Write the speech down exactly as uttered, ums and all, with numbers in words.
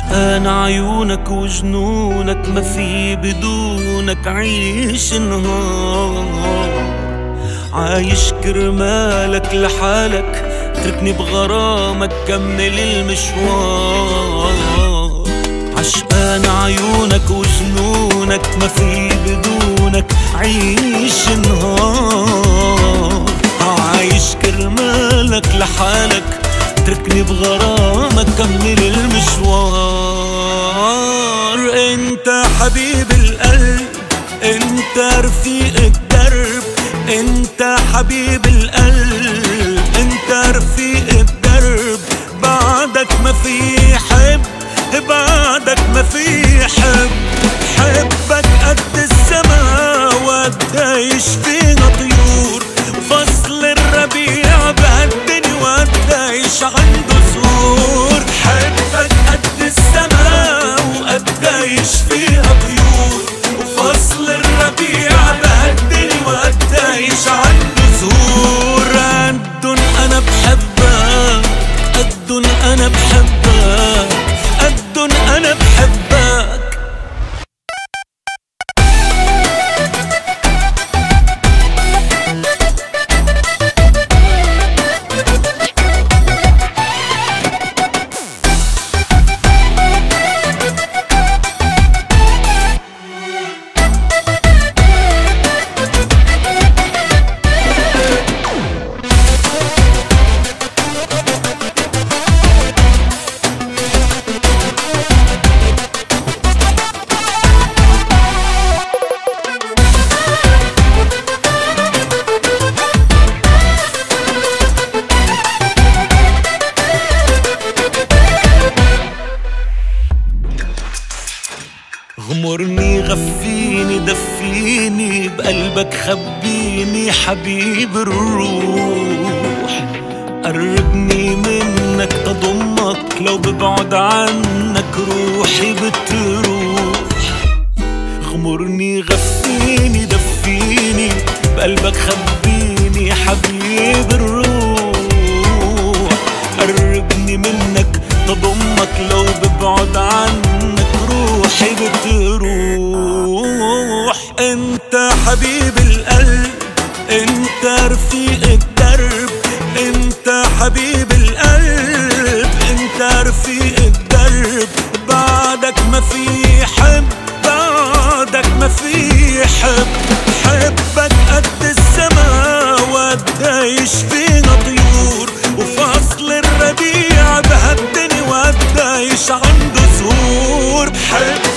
عشقان عيونك وجنونك، ما في بدونك عيش نهار. عايش كرمالك لحالك، اتركني بغرامك كمل المشوار. عشقان عيونك وجنونك، ما في بدونك عيش نهار. عايش كرمالك لحالك، اتركني بغرامك كمل المشوار. انت حبيب القلب، انت رفيق الدرب، انت حبيب القلب، انت رفيق الدرب. بعدك ما في حب، بعدك ما في حب. حبك قد السما وقديش فينا طيور، فصل الربيع بهالدنيا وقديش عنده زهور. حبك قد السما وقديش فيها طيور، وفصل الربيع بهالدنيا وقديش عنده زهور. قدن انا بحبك، قدن انا بحبك، قدن انا بحبك. غمرني غفيني دفيني بقلبك خبيني حبيب الروح. قربني منك تضمك، لو ببعد عنك روحي بتروح. غمرني غفيني دفيني بقلبك خبيني حبيب الروح. قربني منك تضمك، لو ببعد عنك روحي بتروح. انت حبيب القلب، انت رفيق الدرب، انت حبيب القلب، انت رفيق الدرب. بعدك ما في حب، بعدك ما في حب. حبك قد السما وقديش فينا طيور، وفصل الربيع بهالدنيا وقديش عنده زهور. حب